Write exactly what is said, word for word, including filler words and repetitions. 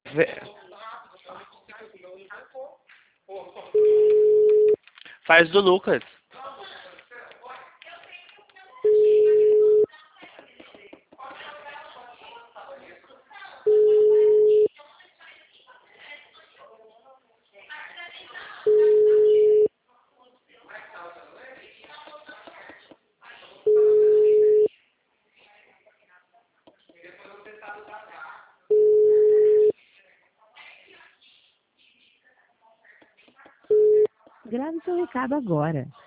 Vê- Faz do Lucas. Grave seu recado agora.